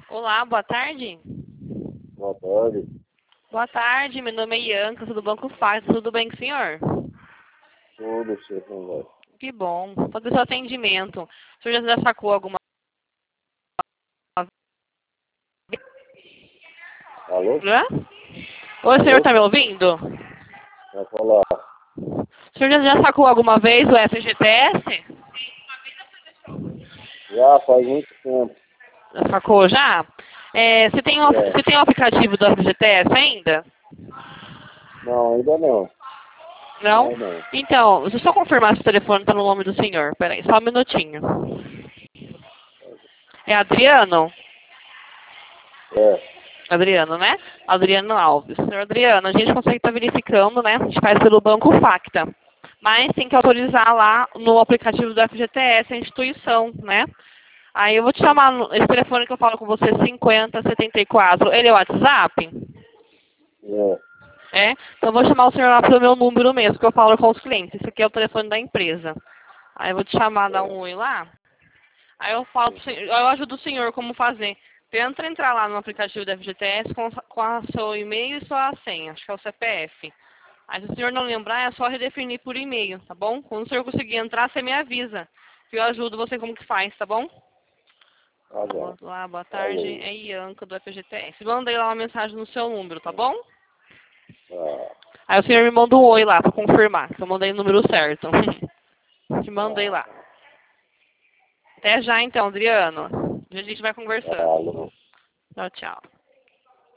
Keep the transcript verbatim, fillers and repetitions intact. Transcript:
Olá, boa tarde. Boa tarde. Boa tarde, meu nome é Ianca, sou do Banco Faz. Tudo bem com o senhor? Tudo, senhor Conversa. Que bom. Vou fazer seu atendimento. O senhor já sacou alguma... Alô? Hã? Oi, o senhor Alô? está me ouvindo? Vai falar. O senhor já já sacou alguma vez o F G T S? Já faz muito tempo. Já sacou já? É, você, tem o, Já. você tem o aplicativo do F G T S ainda? Não, ainda não. Não? Não, não. Então, deixa eu só confirmar se o telefone está no nome do senhor. Peraí, só um minutinho. É Adriano? É. Adriano, né? Adriano Alves. Senhor Adriano, a gente consegue estar verificando, né? A gente faz pelo Banco Facta. Mas tem que autorizar lá no aplicativo do F G T S a instituição, né? Aí eu vou te chamar, no- esse telefone que eu falo com você, cinquenta setenta e quatro, ele é o WhatsApp? É. É? Então eu vou chamar o senhor lá pelo meu número mesmo, que eu falo com os clientes. Esse aqui é o telefone da empresa. Aí eu vou te chamar, dar É. um oi lá. Aí eu falo pro senhor, eu ajudo o senhor como fazer. Tenta entrar lá no aplicativo da F G T S com, com a seu e-mail e sua senha, acho que é o C P F. Aí se o senhor não lembrar, é só redefinir por e-mail, tá bom? Quando o senhor conseguir entrar, você me avisa. Que eu ajudo você como que faz, tá bom? Tá bom. Olá, boa tarde. Falou. É Ianca do F G T S. Mandei lá uma mensagem no seu número, tá bom? Tá. Aí o senhor me manda um oi lá pra confirmar, que eu mandei o número certo. Te mandei Tá. lá. Até já então, Adriano. A gente vai conversando. Falou. Tchau, tchau.